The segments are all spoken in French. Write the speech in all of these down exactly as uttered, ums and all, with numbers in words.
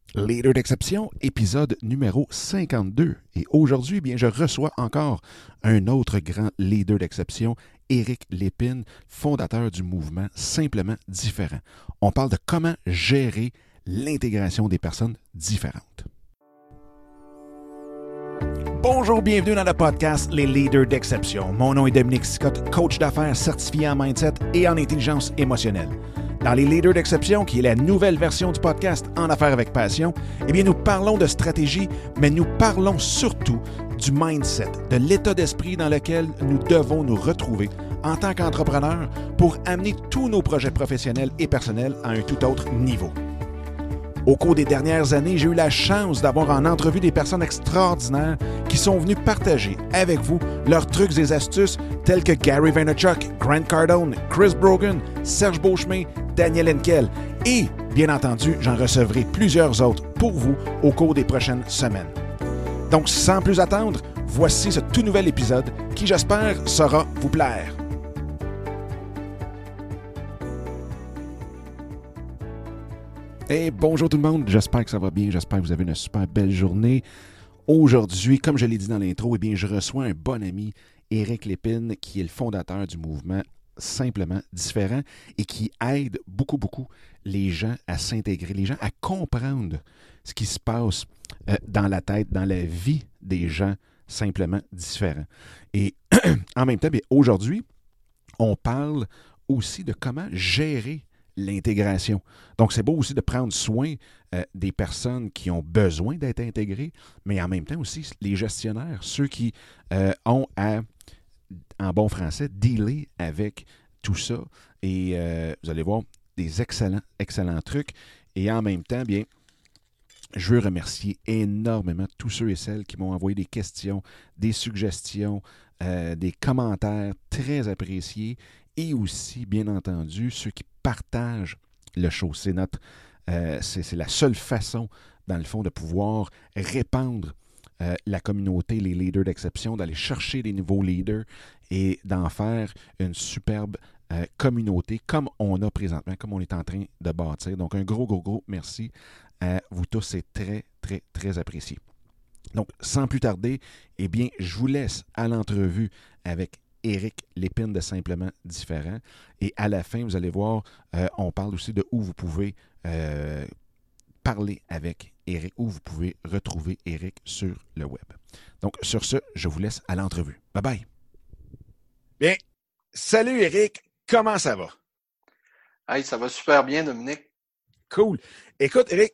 Leader d'exception, épisode numéro cinquante-deux. Et aujourd'hui, eh bien, je reçois encore un autre grand leader d'exception, Éric Lépine, fondateur du mouvement Simplement Différent. On parle de comment gérer l'intégration des personnes différentes. Bonjour, bienvenue dans le podcast Les Leaders d'exception. Mon nom est Dominique Scott, coach d'affaires certifié en mindset et en intelligence émotionnelle. Dans Les Leaders d'exception, qui est la nouvelle version du podcast En affaires avec passion, eh bien, nous parlons de stratégie, mais nous parlons surtout du mindset, de l'état d'esprit dans lequel nous devons nous retrouver en tant qu'entrepreneurs pour amener tous nos projets professionnels et personnels à un tout autre niveau. Au cours des dernières années, j'ai eu la chance d'avoir en entrevue des personnes extraordinaires qui sont venues partager avec vous leurs trucs et astuces tels que Gary Vaynerchuk, Grant Cardone, Chris Brogan, Serge Beauchemin, Daniel Henkel et, bien entendu, j'en recevrai plusieurs autres pour vous au cours des prochaines semaines. Donc, sans plus attendre, voici ce tout nouvel épisode qui, j'espère, saura vous plaire. Hey, bonjour tout le monde, j'espère que ça va bien, j'espère que vous avez une super belle journée. Aujourd'hui, comme je l'ai dit dans l'intro, eh bien, je reçois un bon ami, Éric Lépine, qui est le fondateur du mouvement Simplement Différent et qui aide beaucoup, beaucoup les gens à s'intégrer, les gens à comprendre ce qui se passe euh, dans la tête, dans la vie des gens simplement différents. Et en même temps, bien, aujourd'hui, on parle aussi de comment gérer l'intégration. Donc, c'est beau aussi de prendre soin euh, des personnes qui ont besoin d'être intégrées, mais en même temps aussi les gestionnaires, ceux qui euh, ont à, en bon français, dealer avec tout ça. Et euh, vous allez voir des excellents, excellents trucs. Et en même temps, bien, je veux remercier énormément tous ceux et celles qui m'ont envoyé des questions, des suggestions, euh, des commentaires très appréciés et aussi, bien entendu, ceux qui partagent le show. C'est, notre, euh, c'est, c'est la seule façon, dans le fond, de pouvoir répandre euh, la communauté, les leaders d'exception, d'aller chercher des nouveaux leaders et d'en faire une superbe euh, communauté comme on a présentement, comme on est en train de bâtir. Donc, un gros, gros, gros merci à vous tous. C'est très, très, très apprécié. Donc, sans plus tarder, eh bien, je vous laisse à l'entrevue avec Éric Lépine de Simplement Différent. Et à la fin, vous allez voir, euh, on parle aussi de où vous pouvez euh, parler avec Éric, où vous pouvez retrouver Éric sur le web. Donc, sur ce, je vous laisse à l'entrevue. Bye bye. Bien, salut Éric, comment ça va? Hey, ça va super bien, Dominique. Cool. Écoute, Éric,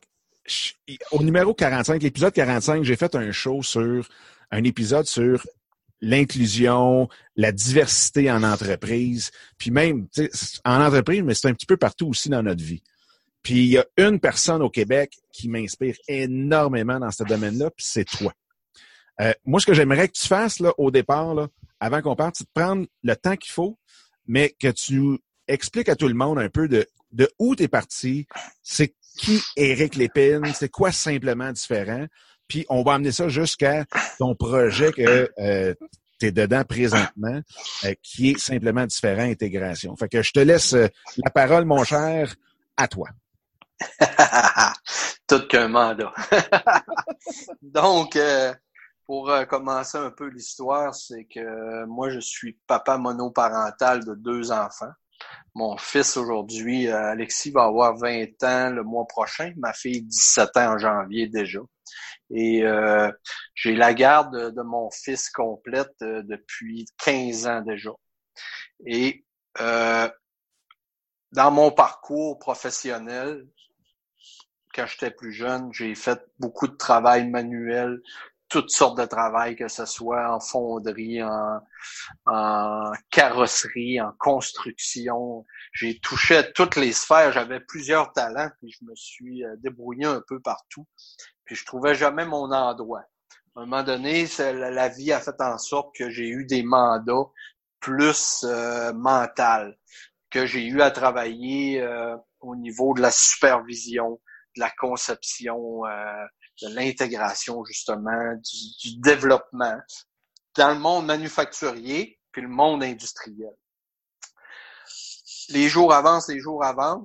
au numéro quarante-cinq, l'épisode quarante-cinq, j'ai fait un show sur, un épisode sur l'inclusion, la diversité en entreprise, puis même, tu sais, en entreprise, mais c'est un petit peu partout aussi dans notre vie. Puis il y a une personne au Québec qui m'inspire énormément dans ce domaine-là, puis c'est toi. Euh, moi, ce que j'aimerais que tu fasses là, au départ, là, avant qu'on parte, c'est de prendre le temps qu'il faut, mais que tu expliques à tout le monde un peu de, de où tu es parti, c'est qui Éric Lépine, c'est quoi Simplement Différent, puis on va amener ça jusqu'à ton projet que euh, tu es dedans présentement, euh, qui est Simplement Différent Intégration. Fait que je te laisse euh, la parole, mon cher, à toi. Tout qu'un mandat. Donc, euh, pour euh, commencer un peu l'histoire, c'est que euh, moi, je suis papa monoparental de deux enfants. Mon fils aujourd'hui, euh, Alexis, va avoir vingt ans le mois prochain. Ma fille, dix-sept ans en janvier déjà. Et euh, j'ai la garde de, de mon fils complète euh, depuis quinze ans déjà. Et euh, dans mon parcours professionnel, quand j'étais plus jeune, j'ai fait beaucoup de travail manuel, toutes sortes de travail, que ce soit en fonderie, en, en carrosserie, en construction. J'ai touché à toutes les sphères. J'avais plusieurs talents, puis je me suis débrouillé un peu partout. Puis je trouvais jamais mon endroit. À un moment donné, la vie a fait en sorte que j'ai eu des mandats plus euh, mentaux, que j'ai eu à travailler euh, au niveau de la supervision, de la conception, euh, de l'intégration justement, du, du développement dans le monde manufacturier puis le monde industriel. Les jours avancent, les jours avancent.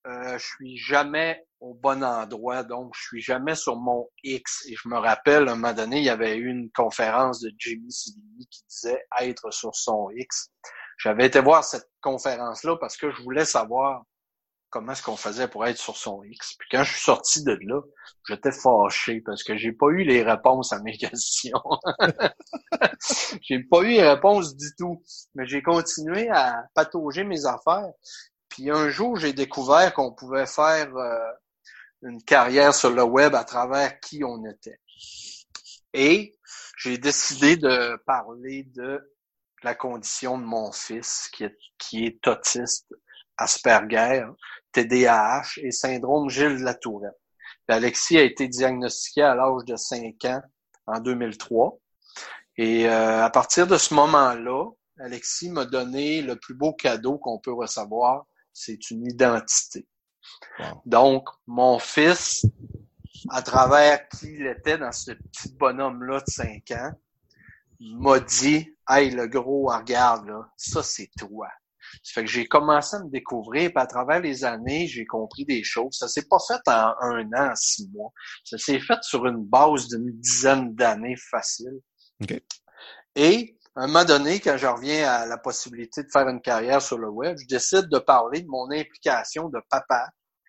euh, je suis jamais au bon endroit, donc je suis jamais sur mon X. Et je me rappelle, à un moment donné, il y avait eu une conférence de Jimmy Civini qui disait être sur son X. J'avais été voir cette conférence-là parce que je voulais savoir comment est-ce qu'on faisait pour être sur son X. Puis quand je suis sorti de là, j'étais fâché parce que j'ai pas eu les réponses à mes questions. J'ai pas eu les réponses du tout. Mais j'ai continué à patauger mes affaires. Puis un jour, j'ai découvert qu'on pouvait faire euh, une carrière sur le web à travers qui on était. Et j'ai décidé de parler de la condition de mon fils qui est, qui est autiste, Asperger, T D A H et syndrome Gilles de la Tourette. Puis Alexis a été diagnostiqué à l'âge de cinq ans en deux mille trois. Et euh, à partir de ce moment-là, Alexis m'a donné le plus beau cadeau qu'on peut recevoir, c'est une identité. Wow. Donc, mon fils, à travers qui il était dans ce petit bonhomme-là de cinq ans, m'a dit « Hey, le gros, regarde, là, ça, c'est toi. » Ça fait que j'ai commencé à me découvrir, puis à travers les années, j'ai compris des choses. Ça s'est pas fait en un an, en six mois. Ça s'est fait sur une base d'une dizaine d'années facile. Okay. Et, à un moment donné, quand je reviens à la possibilité de faire une carrière sur le web, je décide de parler de mon implication de papa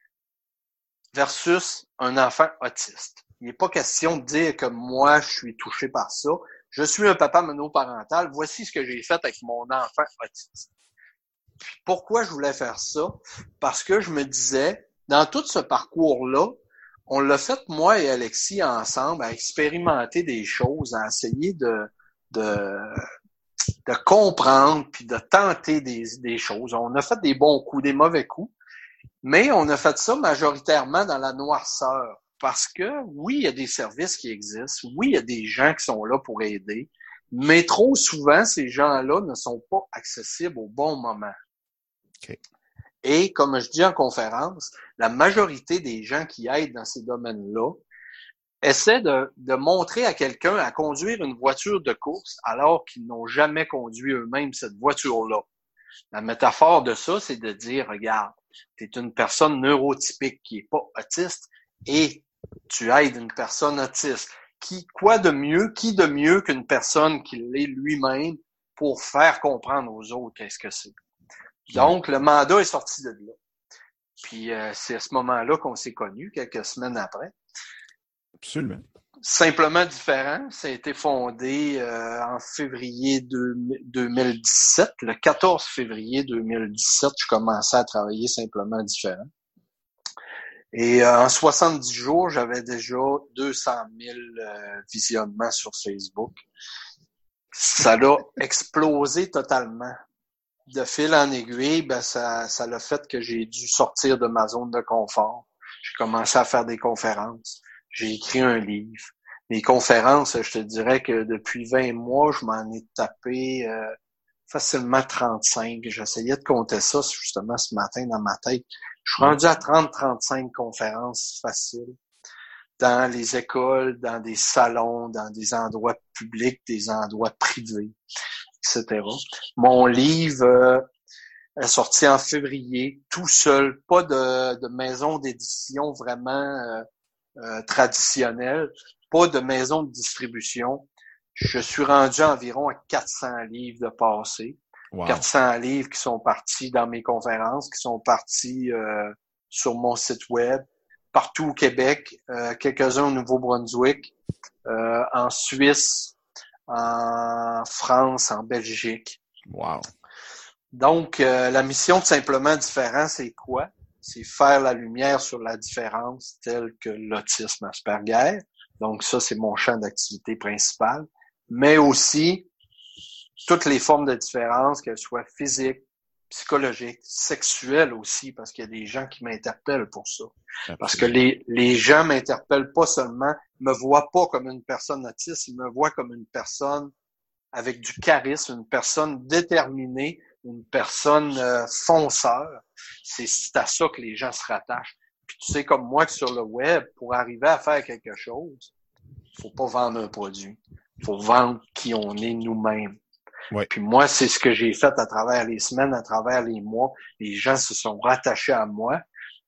versus un enfant autiste. Il n'est pas question de dire que moi, je suis touché par ça. Je suis un papa monoparental. Voici ce que j'ai fait avec mon enfant autiste. Puis pourquoi je voulais faire ça? Parce que je me disais, dans tout ce parcours-là, on l'a fait, moi et Alexis, ensemble, à expérimenter des choses, à essayer de, de, de comprendre puis de tenter des, des choses. On a fait des bons coups, des mauvais coups, mais on a fait ça majoritairement dans la noirceur. Parce que, oui, il y a des services qui existent, oui, il y a des gens qui sont là pour aider, mais trop souvent, ces gens-là ne sont pas accessibles au bon moment. Okay. Et comme je dis en conférence, la majorité des gens qui aident dans ces domaines-là essaient de, de montrer à quelqu'un à conduire une voiture de course alors qu'ils n'ont jamais conduit eux-mêmes cette voiture-là. La métaphore de ça, c'est de dire, regarde, tu es une personne neurotypique qui est pas autiste et tu aides une personne autiste. Qui, quoi de mieux, qui de mieux qu'une personne qui l'est lui-même pour faire comprendre aux autres qu'est-ce que c'est. Donc, le mandat est sorti de là. Puis, euh, c'est à ce moment-là qu'on s'est connus, quelques semaines après. Absolument. Simplement différent. Ça a été fondé euh, en février deux mille dix-sept. Le quatorze février deux mille dix-sept, je commençais à travailler Simplement différent. Et euh, en soixante-dix jours, j'avais déjà deux cent mille euh, visionnements sur Facebook. Ça l'a explosé totalement. De fil en aiguille, ben ça, ça l'a fait que j'ai dû sortir de ma zone de confort. J'ai commencé à faire des conférences. J'ai écrit un livre. Les conférences, je te dirais que depuis vingt mois, je m'en ai tapé euh, facilement trente-cinq. J'essayais de compter ça justement ce matin dans ma tête. Je suis rendu à trente à trente-cinq conférences faciles dans les écoles, dans des salons, dans des endroits publics, des endroits privés, et cetera. Mon livre euh, est sorti en février, tout seul, pas de, de maison d'édition vraiment euh, euh, traditionnelle, pas de maison de distribution. Je suis rendu environ à quatre cents livres de passé. Wow. quatre cents livres qui sont partis dans mes conférences, qui sont partis euh, sur mon site web, partout au Québec, euh, quelques-uns au Nouveau-Brunswick, euh, en Suisse, en France, en Belgique. Wow. Donc, euh, la mission de Simplement différent, c'est quoi? C'est faire la lumière sur la différence telle que l'autisme Asperger. Donc, ça, c'est mon champ d'activité principal. Mais aussi, toutes les formes de différence, qu'elles soient physiques, psychologiques, sexuelles aussi, parce qu'il y a des gens qui m'interpellent pour ça. Absolument. Parce que les, les gens m'interpellent pas seulement, me voient pas comme une personne autiste, ils me voient comme une personne avec du charisme, une personne déterminée, une personne euh, fonceur. C'est, c'est à ça que les gens se rattachent. Puis tu sais comme moi que sur le web, pour arriver à faire quelque chose, faut pas vendre un produit. Faut vendre qui on est nous-mêmes. Ouais. Puis moi, c'est ce que j'ai fait à travers les semaines, à travers les mois. Les gens se sont rattachés à moi.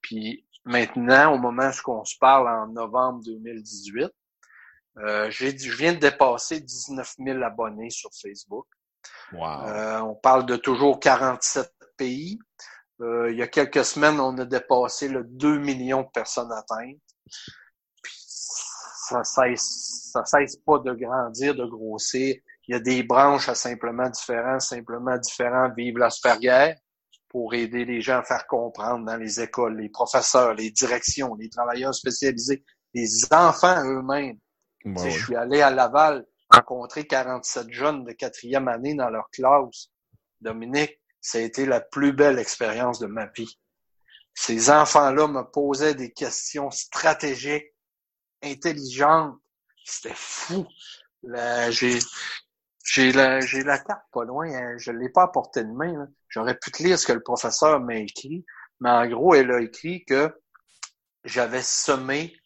Puis maintenant, au moment où on se parle, en novembre deux mille dix-huit, euh, j'ai, je viens de dépasser dix-neuf mille abonnés sur Facebook. Wow. Euh, on parle de toujours quarante-sept pays. Euh, il y a quelques semaines, on a dépassé le deux millions de personnes atteintes. Puis ça cesse, ça cesse pas de grandir, de grossir. Il y a des branches à simplement différents, simplement différents vivent l'Asperger pour aider les gens à faire comprendre dans les écoles, les professeurs, les directions, les travailleurs spécialisés, les enfants eux-mêmes. Ouais, Tu sais, ouais. je suis allé à Laval rencontrer quarante-sept jeunes de quatrième année dans leur classe. Dominique, ça a été la plus belle expérience de ma vie. Ces enfants-là me posaient des questions stratégiques, intelligentes. C'était fou. Là, j'ai, j'ai la, j'ai la carte pas loin. Hein. Je l'ai pas à portée de main. Là. J'aurais pu te lire ce que le professeur m'a écrit. Mais en gros, elle a écrit que j'avais semé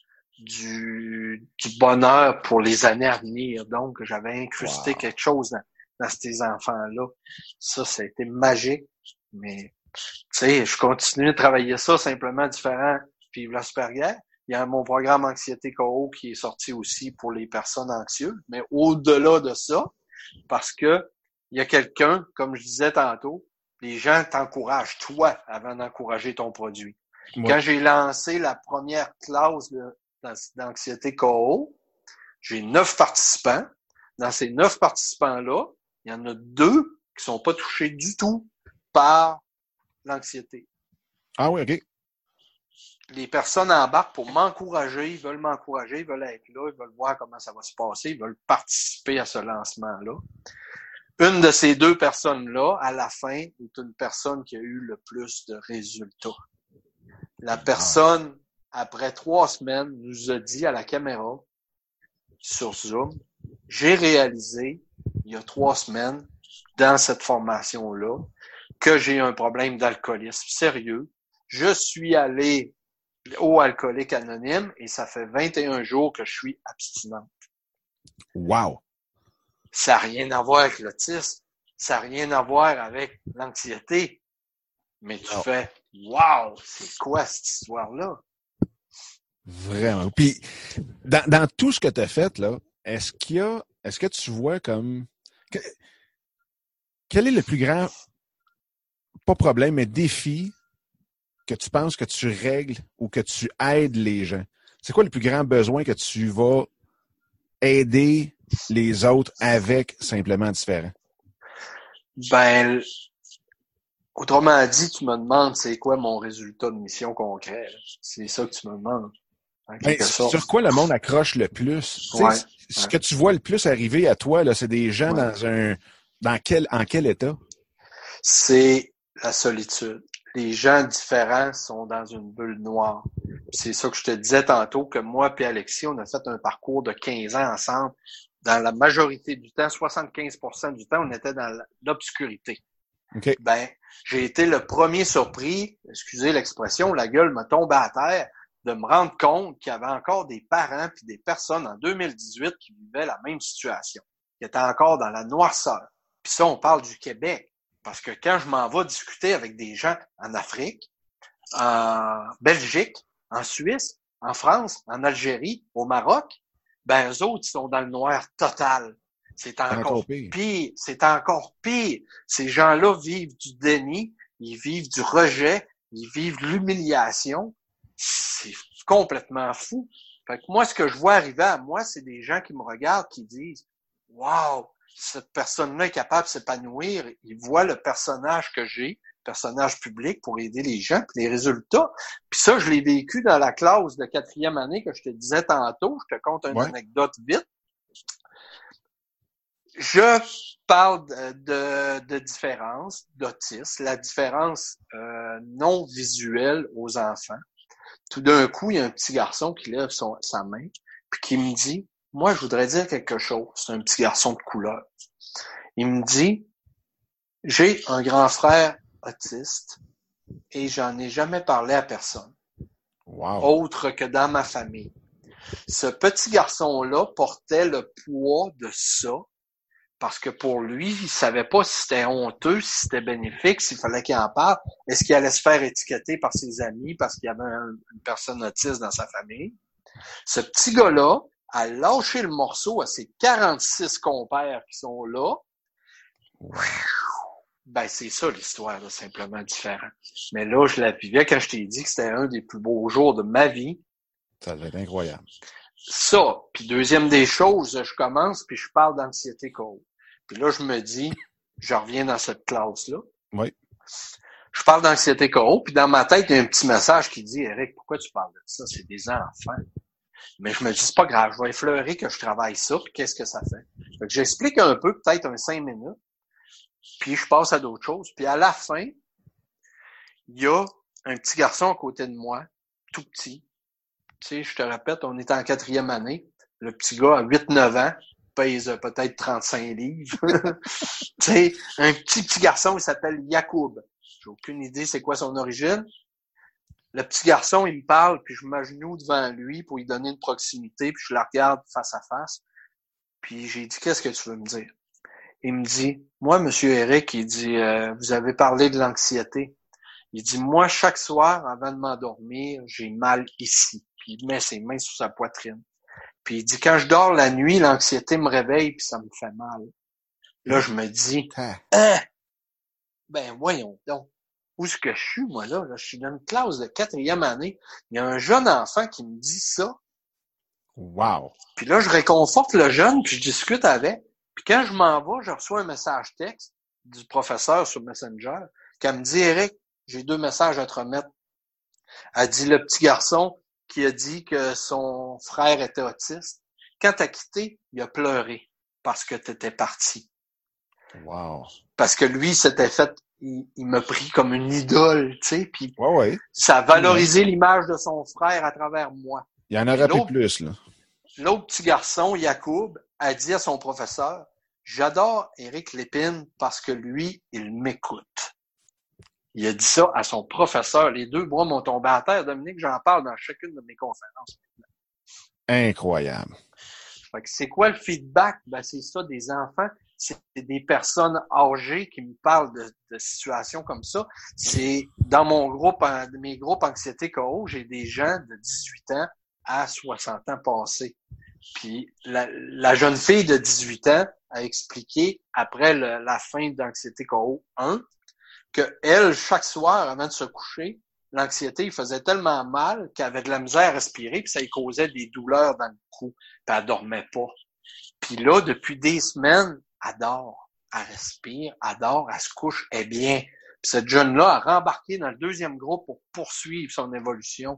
du, du bonheur pour les années à venir. Donc, j'avais incrusté wow. quelque chose dans, dans ces enfants-là. Ça, ça a été magique. Mais, tu sais, je continue de travailler ça simplement différent. Puis, l'Asperger, il y a mon programme Anxiété K O qui est sorti aussi pour les personnes anxieuses. Mais au-delà de ça, parce que il y a quelqu'un, comme je disais tantôt, les gens t'encouragent, toi, avant d'encourager ton produit. Ouais. Quand j'ai lancé la première classe de d'anxiété K O, j'ai neuf participants. Dans ces neuf participants-là, il y en a deux qui sont pas touchés du tout par l'anxiété. Ah oui, OK. Les personnes embarquent pour m'encourager, ils veulent m'encourager, ils veulent être là, ils veulent voir comment ça va se passer, ils veulent participer à ce lancement-là. Une de ces deux personnes-là, à la fin, est une personne qui a eu le plus de résultats. La personne, après trois semaines, nous a dit à la caméra, sur Zoom, j'ai réalisé, il y a trois semaines, dans cette formation-là, que j'ai un problème d'alcoolisme sérieux. Je suis allé au Alcoolique Anonyme et ça fait vingt et un jours que je suis abstinente. Wow! Ça n'a rien à voir avec l'autisme, ça n'a rien à voir avec l'anxiété, mais tu oh. fais « Wow! C'est quoi cette histoire-là? » Vraiment. Puis, dans, dans tout ce que tu as fait, là, est-ce qu'il y a, est-ce que tu vois comme, que, quel est le plus grand, pas problème, mais défi que tu penses que tu règles ou que tu aides les gens? C'est quoi le plus grand besoin que tu vas aider les autres avec Simplement Différent? Ben, autrement dit, tu me demandes c'est quoi mon résultat de mission concret. Là. C'est ça que tu me demandes. Ben, sur quoi le monde accroche le plus? Ouais, ce ouais. que tu vois le plus arriver à toi, là, c'est des gens ouais. dans un dans quel en quel état? C'est la solitude. Les gens différents sont dans une bulle noire. C'est ça que je te disais tantôt, que moi et Alexis, on a fait un parcours de quinze ans ensemble. Dans la majorité du temps, soixante-quinze pour cent du temps, on était dans l'obscurité. Okay. Ben, j'ai été le premier surpris, excusez l'expression, la gueule me tombe à terre, de me rendre compte qu'il y avait encore des parents puis des personnes en deux mille dix-huit qui vivaient la même situation, qui étaient encore dans la noirceur. Puis ça, on parle du Québec, parce que quand je m'en vais discuter avec des gens en Afrique, en Belgique, en Suisse, en France, en Algérie, au Maroc, ben eux autres, ils sont dans le noir total. C'est encore, encore pire. pire. C'est encore pire. Ces gens-là vivent du déni, ils vivent du rejet, ils vivent de l'humiliation. C'est complètement fou. Fait que moi, ce que je vois arriver à moi, c'est des gens qui me regardent, qui disent « Wow, cette personne-là est capable de s'épanouir. » Ils voient le personnage que j'ai, personnage public pour aider les gens, puis les résultats. Puis ça, je l'ai vécu dans la classe de quatrième année que je te disais tantôt. Je te conte une ouais. anecdote vite. Je parle de, de, de différence d'autisme, la différence euh, non visuelle aux enfants. Tout d'un coup, il y a un petit garçon qui lève son, sa main puis qui me dit « Moi, je voudrais dire quelque chose. » C'est un petit garçon de couleur. Il me dit « J'ai un grand frère autiste et j'en ai jamais parlé à personne. Wow. Autre que dans ma famille. » Ce petit garçon-là portait le poids de ça parce que pour lui, il savait pas si c'était honteux, si c'était bénéfique, s'il fallait qu'il en parle. Est-ce qu'il allait se faire étiqueter par ses amis parce qu'il y avait un, une personne autiste dans sa famille? Ce petit gars-là a lâché le morceau à ses quarante-six compères qui sont là. Ben, c'est ça l'histoire, là, simplement différent. Mais là, je la vivais quand je t'ai dit que c'était un des plus beaux jours de ma vie. Ça va être incroyable. Ça, puis deuxième des choses, je commence puis je parle d'anxiété co. Puis là, je me dis, je reviens dans cette classe-là. Oui. Je parle d'anxiété co, puis dans ma tête, il y a un petit message qui dit, Eric, pourquoi tu parles de ça? C'est des enfants. Mais je me dis, c'est pas grave, je vais effleurer que je travaille ça, puis qu'est-ce que ça fait? Fait que j'explique un peu, peut-être un cinq minutes, puis je passe à d'autres choses. Puis à la fin, il y a un petit garçon à côté de moi, tout petit. Tu sais, je te répète, on est en quatrième année. Le petit gars a huit neuf ans, pèse peut-être trente-cinq livres. Tu sais, un petit petit garçon, il s'appelle Yacoub. J'ai aucune idée c'est quoi son origine. Le petit garçon, il me parle, puis je m'agenouille devant lui pour lui donner une proximité, puis je la regarde face à face. Puis j'ai dit, qu'est-ce que tu veux me dire? Il me dit, moi, monsieur Eric, il dit, euh, vous avez parlé de l'anxiété. Il dit, moi, chaque soir, avant de m'endormir, j'ai mal ici. Puis il met ses mains sur sa poitrine. Puis il dit, quand je dors la nuit, l'anxiété me réveille, puis ça me fait mal. Là, je me dis, hein? Ben, voyons donc. Où est-ce que je suis, moi, là? là? Je suis dans une classe de quatrième année. Il y a un jeune enfant qui me dit ça. Wow! Puis là, je réconforte le jeune, puis je discute avec. Puis quand je m'en vais, je reçois un message texte du professeur sur Messenger qui me dit, Eric, j'ai deux messages à te remettre. Elle dit, le petit garçon qui a dit que son frère était autiste, quand t'as quitté, il a pleuré parce que t'étais parti. Wow! Parce que lui, s'était fait, il, il m'a pris comme une idole, tu sais, puis ouais, ouais. ça a valorisé ouais. l'image de son frère à travers moi. Il y en aurait plus plus, là. L'autre petit garçon, Yacoub, a dit à son professeur, j'adore Éric Lépine parce que lui, il m'écoute. Il a dit ça à son professeur. Les deux bras m'ont tombé à terre. Dominique, j'en parle dans chacune de mes conférences. Incroyable. Fait que c'est quoi le feedback? Ben, c'est ça, des enfants. C'est des personnes âgées qui me parlent de, de situations comme ça. C'est dans mon groupe, mes groupes Anxiété Co, j'ai des gens de dix-huit ans à soixante ans passés. Puis la, la jeune fille de dix-huit ans a expliqué, après le, la fin d'Anxiété Co un, que elle, chaque soir, avant de se coucher, l'anxiété, il faisait tellement mal qu'elle avait de la misère à respirer, puis ça lui causait des douleurs dans le cou, puis elle dormait pas. Puis là, depuis des semaines, elle dort, elle respire, elle dort, elle se couche, elle est bien. Puis cette jeune-là a rembarqué dans le deuxième groupe pour poursuivre son évolution.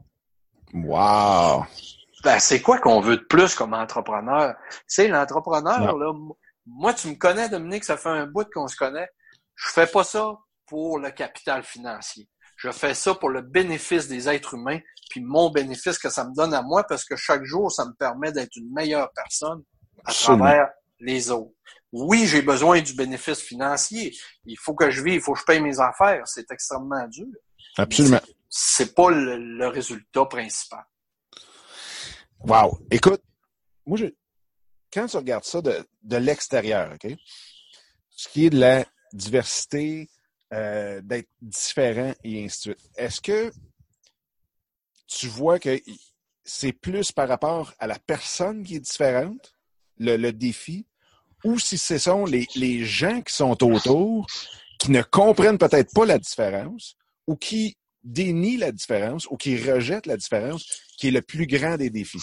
Wow! Ben, c'est quoi qu'on veut de plus comme entrepreneur? Tu sais, l'entrepreneur, non. là, moi, tu me connais, Dominique, ça fait un bout qu'on se connaît. Je fais pas ça pour le capital financier. Je fais ça pour le bénéfice des êtres humains, puis mon bénéfice que ça me donne à moi, parce que chaque jour, ça me permet d'être une meilleure personne à Absolument. travers les autres. Oui, j'ai besoin du bénéfice financier. Il faut que je vive, il faut que je paye mes affaires. C'est extrêmement dur. Absolument. C'est, c'est pas le, le résultat principal. Wow! Écoute, moi, je, quand tu regardes ça de, de l'extérieur, OK? Ce qui est de la diversité, euh, d'être différent et ainsi de suite, est-ce que tu vois que c'est plus par rapport à la personne qui est différente, le, le défi, ou si ce sont les, les gens qui sont autour, qui ne comprennent peut-être pas la différence, ou qui dénient la différence, ou qui rejettent la différence, qui est le plus grand des défis?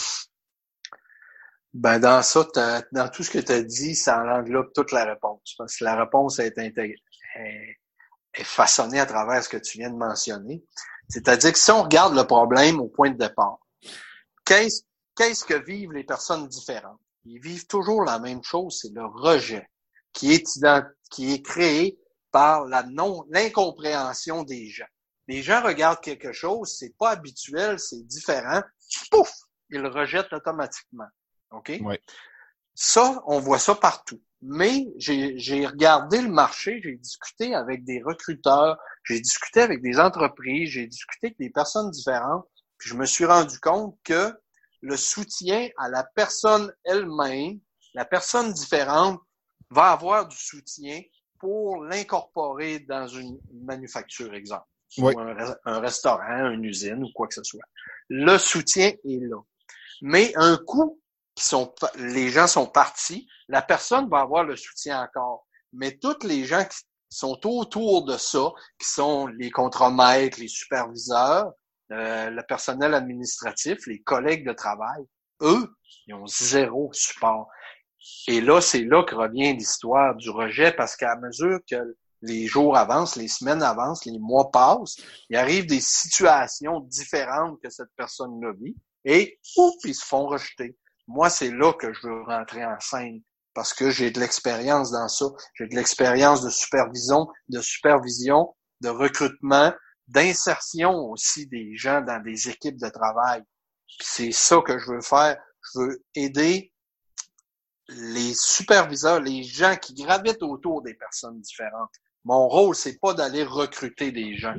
Ben, dans ça, dans tout ce que tu as dit, ça englobe toute la réponse. Parce que la réponse est intégrée, est, est façonnée à travers ce que tu viens de mentionner. C'est-à-dire que si on regarde le problème au point de départ, qu'est-ce, qu'est-ce que vivent les personnes différentes? Ils vivent toujours la même chose, c'est le rejet, qui est, ident- qui est créé par la non, l'incompréhension des gens. Les gens regardent quelque chose, c'est pas habituel, c'est différent, pouf, ils le rejettent automatiquement. OK? Oui. Ça, on voit ça partout. Mais j'ai, j'ai regardé le marché, j'ai discuté avec des recruteurs, j'ai discuté avec des entreprises, j'ai discuté avec des personnes différentes, puis je me suis rendu compte que le soutien à la personne elle-même, la personne différente, va avoir du soutien pour l'incorporer dans une manufacture, exemple, oui. ou un, un restaurant, une usine ou quoi que ce soit. Le soutien est là. Mais un coup, qui sont, les gens sont partis, la personne va avoir le soutien encore. Mais tous les gens qui sont autour de ça, qui sont les contremaîtres, les superviseurs, euh, le personnel administratif, les collègues de travail, eux, ils ont zéro support. Et là, c'est là que revient l'histoire du rejet, parce qu'à mesure que les jours avancent, les semaines avancent, les mois passent, il arrive des situations différentes que cette personne-là vit, et ouf, ils se font rejeter. Moi, c'est là que je veux rentrer en scène, parce que j'ai de l'expérience dans ça. J'ai de l'expérience de supervision, de supervision, de recrutement, d'insertion aussi des gens dans des équipes de travail. Puis c'est ça que je veux faire. Je veux aider les superviseurs, les gens qui gravitent autour des personnes différentes. Mon rôle, c'est pas d'aller recruter des gens.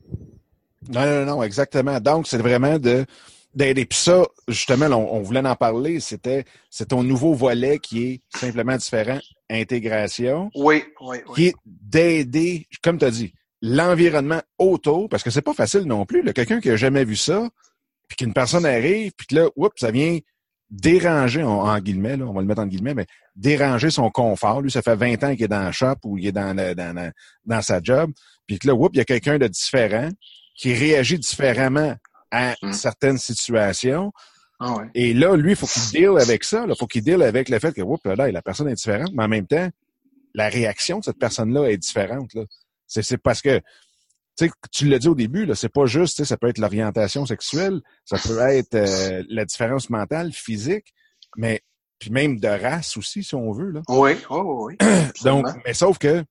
Non, non, non, exactement. Donc, c'est vraiment de d'aider. Puis ça, justement, on, on voulait en parler, c'était c'est ton nouveau volet qui est simplement différent, intégration. Oui, oui, oui. Qui est d'aider, comme tu as dit, l'environnement autour, parce que c'est pas facile non plus. Là, quelqu'un qui a jamais vu ça, puis qu'une personne arrive, puis que là, oups, ça vient déranger, en, en guillemets, là, on va le mettre en guillemets, mais déranger son confort. Lui, ça fait vingt ans qu'il est dans le shop ou il est dans, le, dans, dans, dans sa job. Puis que là, oups, il y a quelqu'un de différent qui réagit différemment à mmh. certaines situations. Ah ouais. Et là, lui, il faut qu'il deal avec ça. Il faut qu'il deal avec le fait que oups, là, la personne est différente, mais en même temps, la réaction de cette personne-là est différente. Là. C'est, c'est parce que tu sais, tu l'as dit au début, là, c'est pas juste, tu sais, ça peut être l'orientation sexuelle, ça peut être euh, la différence mentale, physique, mais puis même de race aussi, si on veut. Là. Oui, oui, oui. Donc, mais sauf que,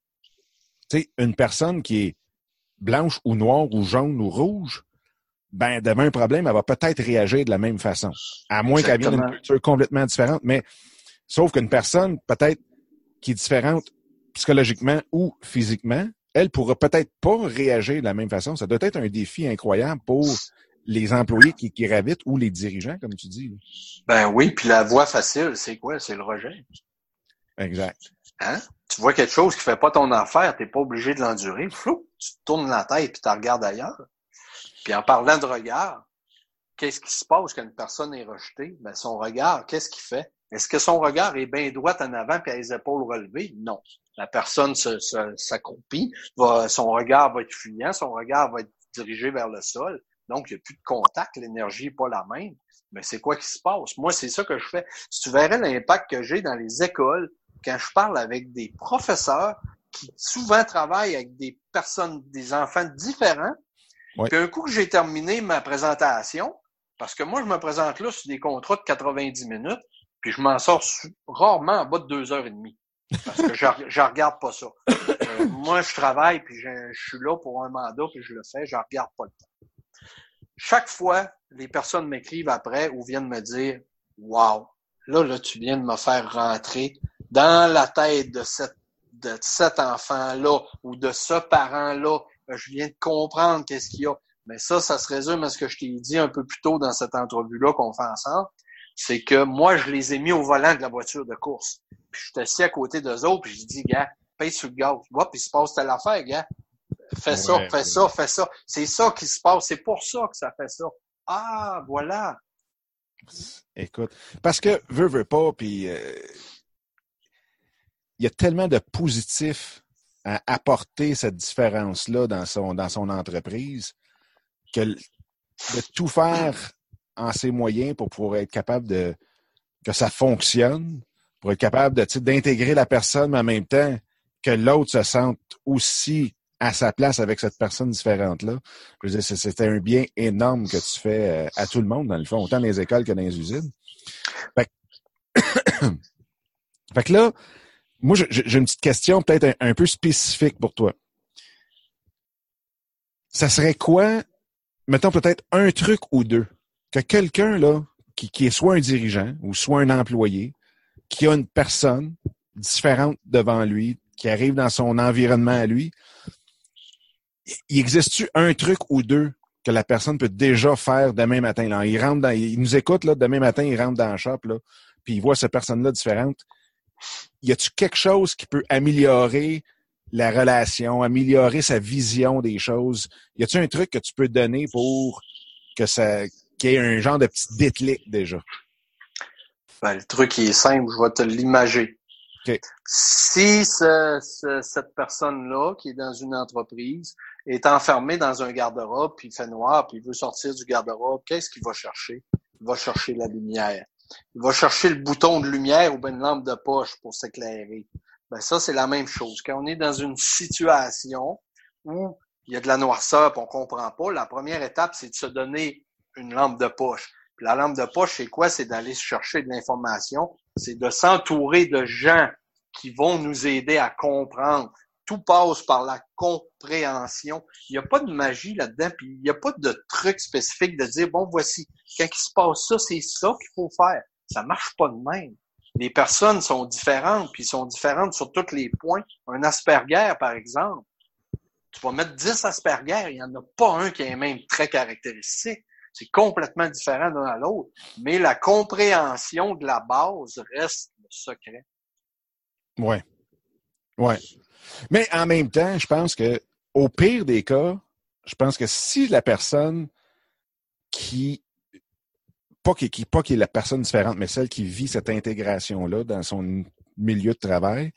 tu sais, une personne qui est blanche ou noire ou jaune ou rouge, ben, devant un problème, elle va peut-être réagir de la même façon. À moins qu'elle vienne d'une culture complètement différente, mais sauf qu'une personne, peut-être, qui est différente psychologiquement ou physiquement, elle pourra peut-être pas réagir de la même façon. Ça doit être un défi incroyable pour les employés qui, qui gravitent ou les dirigeants, comme tu dis. Ben oui, puis la voie facile, c'est quoi? C'est le rejet. Exact. Hein? Tu vois quelque chose qui fait pas ton affaire, t'es pas obligé de l'endurer. Flou, tu te tournes la tête puis tu regardes ailleurs. Puis en parlant de regard, qu'est-ce qui se passe quand une personne est rejetée? Ben son regard, qu'est-ce qu'il fait? Est-ce que son regard est bien droit en avant puis à les épaules relevées? Non. La personne se, se, s'accroupit, va, son regard va être fuyant, son regard va être dirigé vers le sol. Donc, il n'y a plus de contact, l'énergie n'est pas la même. Mais c'est quoi qui se passe? Moi, c'est ça que je fais. Si tu verrais l'impact que j'ai dans les écoles, quand je parle avec des professeurs qui souvent travaillent avec des personnes, des enfants différents, oui. Puis un coup que j'ai terminé ma présentation, parce que moi, je me présente là sur des contrats de quatre-vingt-dix minutes, puis je m'en sors rarement en bas de deux heures et demie. Parce que je, je regarde pas ça. Euh, moi, je travaille, puis je, je suis là pour un mandat, puis je le fais, je regarde pas le temps. Chaque fois, les personnes m'écrivent après ou viennent me dire « Wow, là, là, tu viens de me faire rentrer dans la tête de, cette, de cet enfant-là ou de ce parent-là. Je viens de comprendre qu'est-ce qu'il y a. » Mais ça, ça se résume à ce que je t'ai dit un peu plus tôt dans cette entrevue-là qu'on fait ensemble. C'est que moi, je les ai mis au volant de la voiture de course. Puis je suis assis à côté d'eux autres, puis je dis, gars, paye sur le gaz. Hop, il se passe telle affaire, gars. Fais ça, ouais, fais ouais. ça, fais ça. C'est ça qui se passe. C'est pour ça que ça fait ça. Ah, voilà. Écoute, parce que veux, veux pas, puis il euh, y a tellement de positifs à apporter cette différence-là dans son, dans son entreprise que de tout faire en ses moyens pour pouvoir être capable de que ça fonctionne, pour être capable de, d'intégrer la personne, mais en même temps que l'autre se sente aussi à sa place avec cette personne différente-là. Je veux dire, c'était un bien énorme que tu fais à tout le monde, dans le fond, autant dans les écoles que dans les usines. Fait que, fait que là, moi, j'ai une petite question peut-être un, un peu spécifique pour toi. Ça serait quoi, mettons peut-être un truc ou deux, que quelqu'un, là, qui, qui est soit un dirigeant ou soit un employé, qui a une personne différente devant lui, qui arrive dans son environnement à lui, il existe-tu un truc ou deux que la personne peut déjà faire demain matin? Là? Il rentre dans, il nous écoute, là, demain matin, il rentre dans le shop, là, puis il voit cette personne-là différente. y a-tu quelque chose qui peut améliorer la relation, améliorer sa vision des choses? Y a-tu un truc que tu peux donner pour que ça, qu'il y ait un genre de petit déclic déjà? Ben, le truc il est simple, je vais te l'imager. Okay. Si ce, ce, cette personne-là, qui est dans une entreprise, est enfermée dans un garde-robe, puis il fait noir, puis il veut sortir du garde-robe, qu'est-ce qu'il va chercher? Il va chercher la lumière. Il va chercher le bouton de lumière ou bien une lampe de poche pour s'éclairer. Ben ça, c'est la même chose. Quand on est dans une situation où il y a de la noirceur et on comprend pas, la première étape, c'est de se donner une lampe de poche. Puis la lampe de poche, c'est quoi? C'est d'aller chercher de l'information. C'est de s'entourer de gens qui vont nous aider à comprendre. Tout passe par la compréhension. Il n'y a pas de magie là-dedans, puis il n'y a pas de truc spécifique de dire, bon, voici, quand il se passe ça, c'est ça qu'il faut faire. Ça marche pas de même. Les personnes sont différentes, puis sont différentes sur tous les points. Un Asperger, par exemple, tu vas mettre dix Asperger, il n'y en a pas un qui a les mêmes traits caractéristiques. C'est complètement différent d'un à l'autre. Mais la compréhension de la base reste le secret. Ouais. Ouais. Mais en même temps, je pense que au pire des cas, je pense que si la personne qui pas qui, qui pas qui est la personne différente, mais celle qui vit cette intégration-là dans son milieu de travail,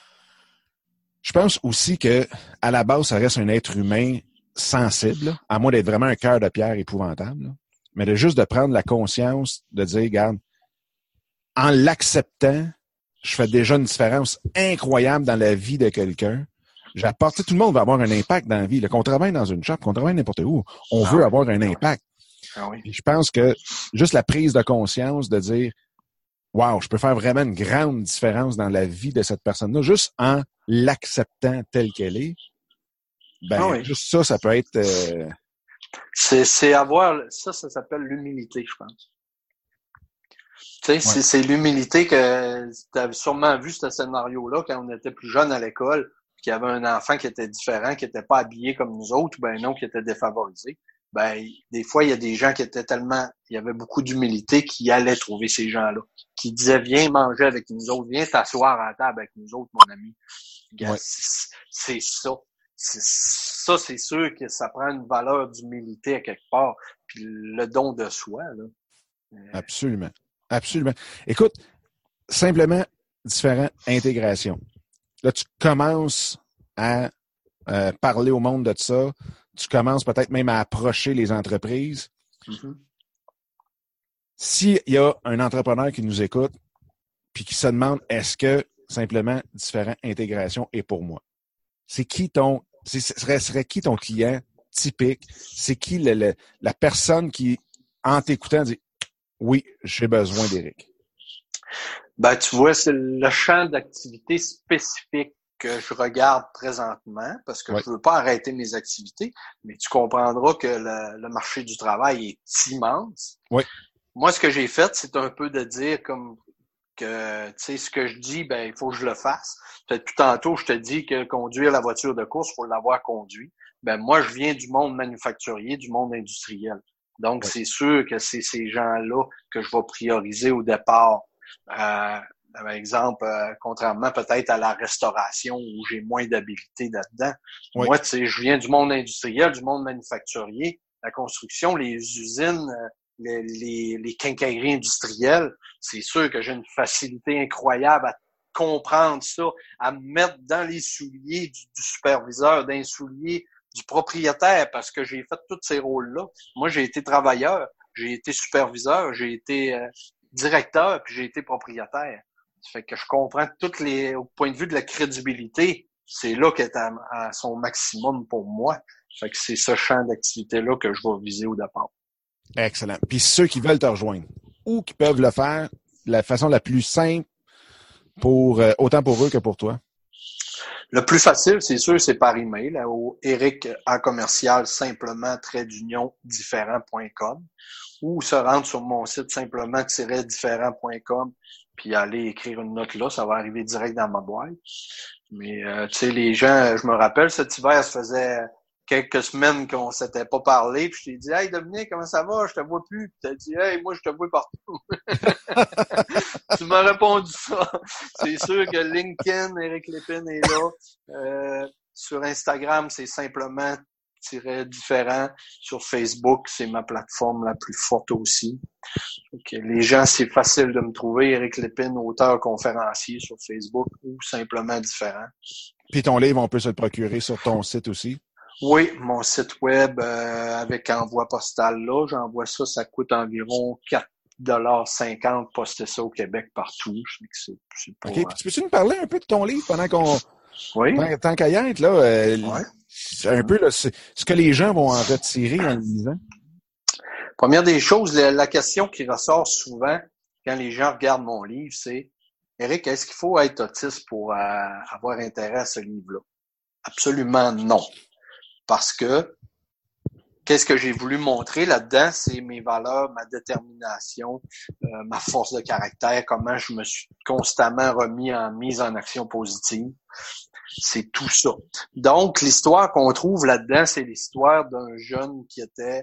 je pense aussi que à la base, ça reste un être humain sensible, à moins d'être vraiment un cœur de pierre épouvantable, là. Mais de juste de prendre la conscience de dire, regarde, en l'acceptant, je fais déjà une différence incroyable dans la vie de quelqu'un. J'apporte, tout le monde va avoir un impact dans la vie. Là, qu'on travaille dans une shop, qu'on travaille n'importe où, on ah veut oui, avoir un impact. Ah oui. Et je pense que juste la prise de conscience de dire, wow, je peux faire vraiment une grande différence dans la vie de cette personne-là, juste en l'acceptant telle qu'elle est. Ben, ah oui. Juste ça, ça peut être... Euh... C'est, c'est avoir... Ça, ça s'appelle l'humilité, je pense. Tu sais, ouais. c'est, c'est l'humilité que tu as sûrement vu ce scénario-là quand on était plus jeune à l'école, qu'il y avait un enfant qui était différent, qui n'était pas habillé comme nous autres, ou ben non, qui était défavorisé. Ben, des fois, il y a des gens qui étaient tellement... Il y avait beaucoup d'humilité qui allaient trouver ces gens-là, qui disaient, viens manger avec nous autres, viens t'asseoir à la table avec nous autres, mon ami. Ouais. C'est, c'est ça. C'est, ça, c'est sûr que ça prend une valeur d'humilité à quelque part. Puis le don de soi, là. Absolument. Absolument. Écoute, simplement, différent, intégration. Là, tu commences à euh, parler au monde de ça. Tu commences peut-être même à approcher les entreprises. Mm-hmm. S'il y a un entrepreneur qui nous écoute puis qui se demande est-ce que simplement différent intégration est pour moi? C'est qui ton c'est, serait, serait qui ton client typique? C'est qui le, le, la personne qui, en t'écoutant, dit oui, j'ai besoin d'Éric? Ben, tu vois, c'est le champ d'activité spécifique que je regarde présentement, parce que oui. je veux pas arrêter mes activités, mais tu comprendras que le, le marché du travail est immense. Oui. Moi, ce que j'ai fait, c'est un peu de dire comme que, tu sais, ce que je dis, ben, il faut que je le fasse. Peut-être tout tantôt, je te dis que conduire la voiture de course, il faut l'avoir conduit. Ben, moi, je viens du monde manufacturier, du monde industriel. Donc, oui. c'est sûr que c'est ces gens-là que je vais prioriser au départ. Euh, par exemple, euh, contrairement peut-être à la restauration où j'ai moins d'habilité là-dedans. Oui. Moi, tu sais, je viens du monde industriel, du monde manufacturier, la construction, les usines, euh, les, les, les quincailleries industrielles. C'est sûr que j'ai une facilité incroyable à comprendre ça, à me mettre dans les souliers du, du superviseur, dans les souliers du propriétaire, parce que j'ai fait tous ces rôles-là. Moi, j'ai été travailleur, j'ai été superviseur, j'ai été euh, directeur, puis j'ai été propriétaire. Ça fait que je comprends toutes les, au point de vue de la crédibilité, c'est là qu'elle est à, à son maximum pour moi. Ça fait que c'est ce champ d'activité-là que je vais viser au départ. Excellent. Puis ceux qui veulent te rejoindre, ou qui peuvent le faire de la façon la plus simple, pour euh, autant pour eux que pour toi? Le plus facile, c'est sûr, c'est par email, là, au Éric en commercial simplement trait d'union différent point com ou se rendre sur mon site simplement différent point com puis aller écrire une note là, ça va arriver direct dans ma boîte. Mais euh, tu sais, les gens, je me rappelle, cet hiver, ça faisait quelques semaines qu'on s'était pas parlé, puis je t'ai dit « Hey Dominique, comment ça va? Je te vois plus. » Puis t'as dit « Hey, moi, je te vois partout. » Tu m'as répondu ça. C'est sûr que LinkedIn, Éric Lépine est là. Euh, sur Instagram, c'est simplement tiret différent. Sur Facebook, c'est ma plateforme la plus forte aussi. Okay. Les gens, c'est facile de me trouver. Éric Lépine, auteur conférencier sur Facebook ou simplement différent. Puis ton livre, on peut se le procurer sur ton site aussi? Oui, mon site web euh, avec envoi postal là, j'envoie ça, ça coûte environ quatre dollars cinquante poster ça au Québec partout. Je sais que c'est, c'est pas, OK, puis tu peux-tu nous parler un peu de ton livre pendant qu'on... Oui. Tant, tant qu'à y être, là, euh, ouais. c'est un peu là, c'est, ce que les gens vont en retirer en le lisant. Première des choses, la, la question qui ressort souvent quand les gens regardent mon livre, c'est « Éric, est-ce qu'il faut être autiste pour euh, avoir intérêt à ce livre-là? » Absolument non. Parce que qu'est-ce que j'ai voulu montrer là-dedans, c'est mes valeurs, ma détermination, euh, ma force de caractère, comment je me suis constamment remis en mise en action positive. C'est tout ça. Donc, l'histoire qu'on trouve là-dedans, c'est l'histoire d'un jeune qui était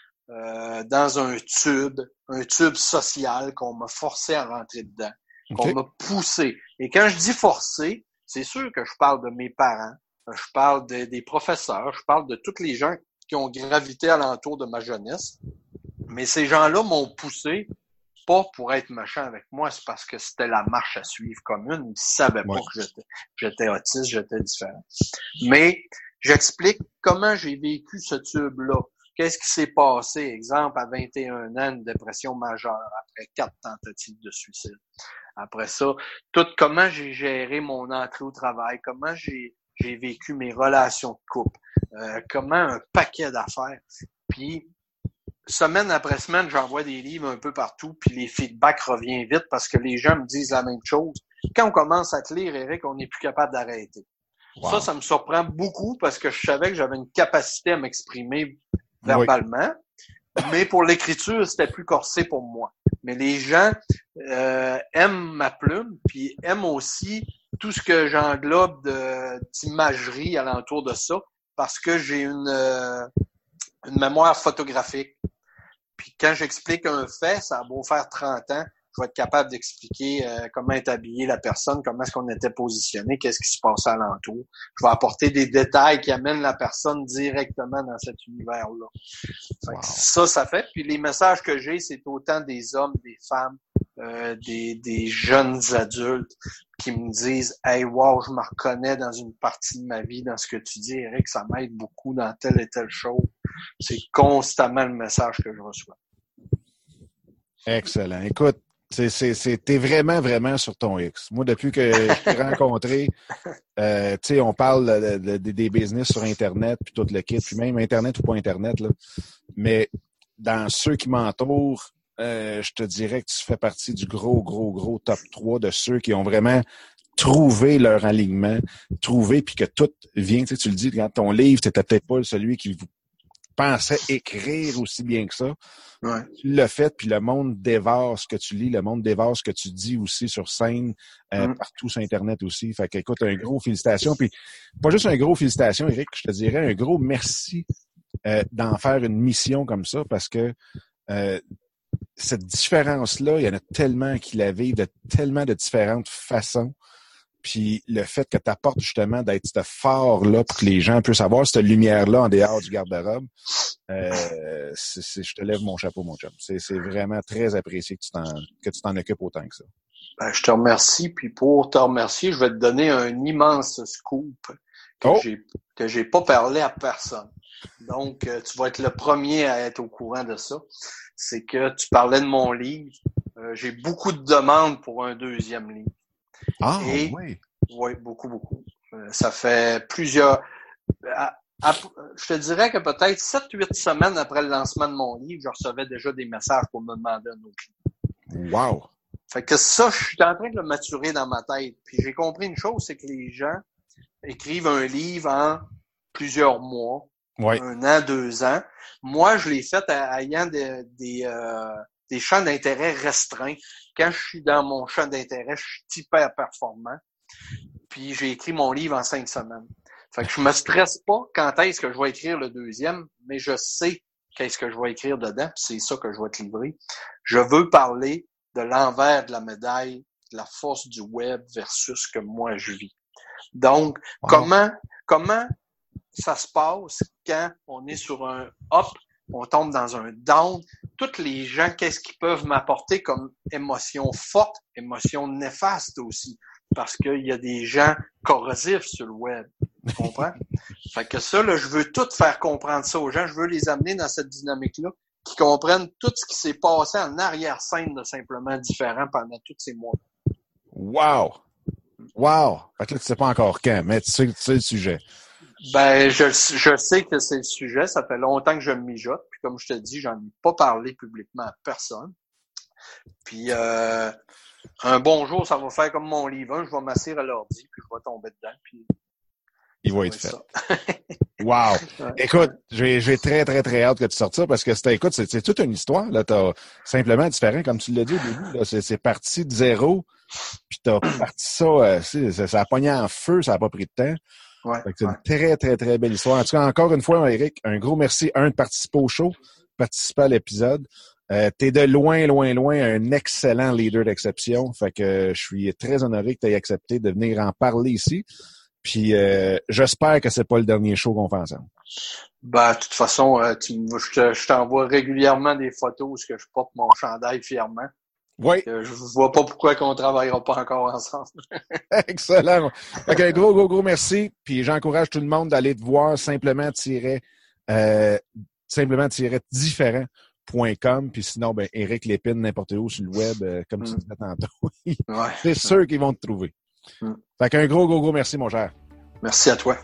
euh, dans un tube, un tube social qu'on m'a forcé à rentrer dedans, qu'on okay. m'a poussé. Et quand je dis forcé, c'est sûr que je parle de mes parents, je parle de, des professeurs, je parle de tous les gens qui ont gravité alentour de ma jeunesse. Mais ces gens-là m'ont poussé, pas pour être méchant avec moi, c'est parce que c'était la marche à suivre commune. Ils ne savaient pas ouais. que j'étais, j'étais autiste, j'étais différent. Mais j'explique comment j'ai vécu ce tube-là. Qu'est-ce qui s'est passé, exemple, à vingt et un ans, une dépression majeure, après quatre tentatives de suicide. Après ça, tout comment j'ai géré mon entrée au travail, comment j'ai, j'ai vécu mes relations de couple, euh, comment un paquet d'affaires. Puis, semaine après semaine, j'envoie des livres un peu partout, puis les feedbacks reviennent vite parce que les gens me disent la même chose. Quand on commence à te lire, Éric, on n'est plus capable d'arrêter. Wow. Ça, ça me surprend beaucoup parce que je savais que j'avais une capacité à m'exprimer verbalement, oui. mais pour l'écriture, c'était plus corsé pour moi. Mais les gens euh, aiment ma plume, puis aiment aussi tout ce que j'englobe de, d'imagerie alentour de ça, parce que j'ai une, euh, une mémoire photographique. Puis quand j'explique un fait, ça a beau faire trente ans, je vais être capable d'expliquer euh, comment est habillée la personne, comment est-ce qu'on était positionné, qu'est-ce qui se passait alentour. Je vais apporter des détails qui amènent la personne directement dans cet univers-là. Fait wow. que ça, ça fait. Puis les messages que j'ai, c'est autant des hommes, des femmes, euh, des, des jeunes adultes qui me disent « Hey, wow, je me reconnais dans une partie de ma vie, dans ce que tu dis, Éric, ça m'aide beaucoup dans telle et telle chose. » C'est constamment le message que je reçois. Excellent. Écoute, c'est, c'est, c'est, t'es vraiment, vraiment sur ton X. Moi, depuis que je t'ai rencontré, euh, tu sais, on parle de, de, de, des business sur Internet, puis tout le kit, puis même Internet ou pas Internet, là. Mais dans ceux qui m'entourent, euh, je te dirais que tu fais partie du gros, gros, gros top trois de ceux qui ont vraiment trouvé leur alignement, trouvé, puis que tout vient, tu sais, tu le dis, quand ton livre, c'était peut-être pas celui qui vous pensait écrire aussi bien que ça. Ouais. Tu l'as fait, puis le monde dévore ce que tu lis, le monde dévore ce que tu dis aussi sur scène, euh, mm. partout sur Internet aussi. Fait que, écoute, un gros félicitations. Puis, pas juste un gros félicitations, Éric, je te dirais un gros merci euh, d'en faire une mission comme ça, parce que euh, cette différence-là, il y en a tellement qui la vivent de tellement de différentes façons. Puis le fait que tu apportes justement d'être ce phare-là pour que les gens puissent avoir cette lumière-là en dehors du garde-robe, euh, c'est, c'est, je te lève mon chapeau, mon chum. C'est, c'est vraiment très apprécié que tu t'en, que tu t'en occupes autant que ça. Ben, je te remercie. Puis pour te remercier, je vais te donner un immense scoop que oh. j'ai que j'ai pas parlé à personne. Donc, euh, tu vas être le premier à être au courant de ça. C'est que tu parlais de mon livre. Euh, j'ai beaucoup de demandes pour un deuxième livre. Ah, Et, oui. Oui, beaucoup, beaucoup. Euh, ça fait plusieurs... À, à, je te dirais que peut-être sept huit semaines après le lancement de mon livre, je recevais déjà des messages pour me demander un autre livre. Wow! Fait que ça, je suis en train de le maturer dans ma tête. Puis j'ai compris une chose, c'est que les gens écrivent un livre en plusieurs mois, oui. un an, deux ans. Moi, je l'ai fait ayant des, des, euh, des champs d'intérêt restreints. Quand je suis dans mon champ d'intérêt, je suis hyper performant. Puis j'ai écrit mon livre en cinq semaines. Fait que je me stresse pas quand est-ce que je vais écrire le deuxième, mais je sais qu'est-ce que je vais écrire dedans, puis c'est ça que je vais te livrer. Je veux parler de l'envers de la médaille la force du web versus ce que moi je vis. Donc, wow. comment, comment ça se passe quand on est sur un up, on tombe dans un down? Tous les gens, qu'est-ce qu'ils peuvent m'apporter comme émotion forte, émotion néfaste aussi? Parce qu'il y a des gens corrosifs sur le web. Tu comprends? Fait que ça, là, je veux tout faire comprendre ça aux gens. Je veux les amener dans cette dynamique-là, qui comprennent tout ce qui s'est passé en arrière-scène de Simplement Différent pendant tous ces mois. Wow! Wow! Fait que là, tu sais pas encore quand, mais tu sais, tu sais le sujet. Ben, je, je sais que c'est le sujet. Ça fait longtemps que je me mijote. Puis comme je te dis, j'en ai pas parlé publiquement à personne. Puis euh, un bon jour, ça va faire comme mon livre. Je vais m'asseoir à l'ordi, puis je vais tomber dedans. Puis il va être fait. Wow! Ouais. Écoute, j'ai, j'ai très, très, très hâte que tu sortes ça parce que c'était, écoute, c'est, c'est toute une histoire. Là, t'as Simplement Différent, comme tu l'as dit au début. Là, c'est, c'est parti de zéro. Puis t'as parti ça, euh, ça, ça a pogné en feu, ça n'a pas pris de temps. Ouais, c'est ouais. une très, très, très belle histoire. En tout cas, encore une fois, Éric, un gros merci, un, de participer au show, participer à l'épisode. Euh, t'es de loin, loin, loin un excellent leader d'exception. Fait que je suis très honoré que tu aies accepté de venir en parler ici. Puis euh, j'espère que c'est pas le dernier show qu'on fait ensemble. Ben, de toute façon, euh, tu, je, te, je t'envoie régulièrement des photos où je porte mon chandail fièrement. Oui. Euh, je vois pas pourquoi qu'on travaillera pas encore ensemble. Excellent. Ok, gros, gros, gros merci. Puis j'encourage tout le monde d'aller te voir simplement tirer euh, simplement tirer différent point com. Puis sinon, ben Éric Lépine, n'importe où sur le web, euh, comme mm. tu disais tantôt. Ouais. C'est sûr qu'ils vont te trouver. Mm. Fait qu'un gros, gros, gros merci, mon cher. Merci à toi.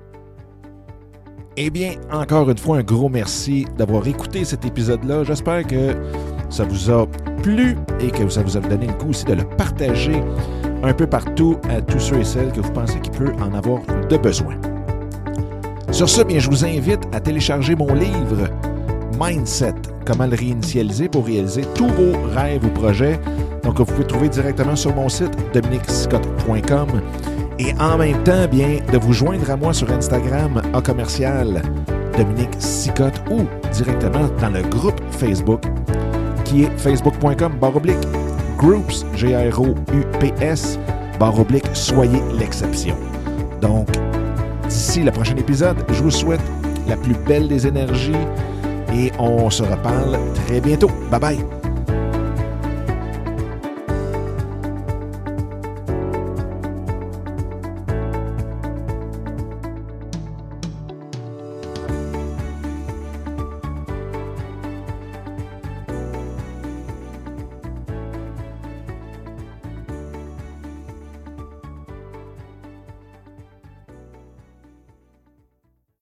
Eh bien, encore une fois, un gros merci d'avoir écouté cet épisode-là. J'espère que ça vous a plu et que ça vous a donné le coup aussi de le partager un peu partout à tous ceux et celles que vous pensez qu'il peut en avoir de besoin. Sur ce, bien, je vous invite à télécharger mon livre Mindset, comment le réinitialiser pour réaliser tous vos rêves ou projets. Donc, vous pouvez le trouver directement sur mon site dominique sicotte point com. Et en même temps, bien, de vous joindre à moi sur Instagram à commercial Dominique Sicotte ou directement dans le groupe Facebook qui est facebook point com barre oblique groups, G R O U P S, barre oblique, soyez l'exception. Donc, d'ici le prochain épisode, je vous souhaite la plus belle des énergies et on se reparle très bientôt. Bye bye!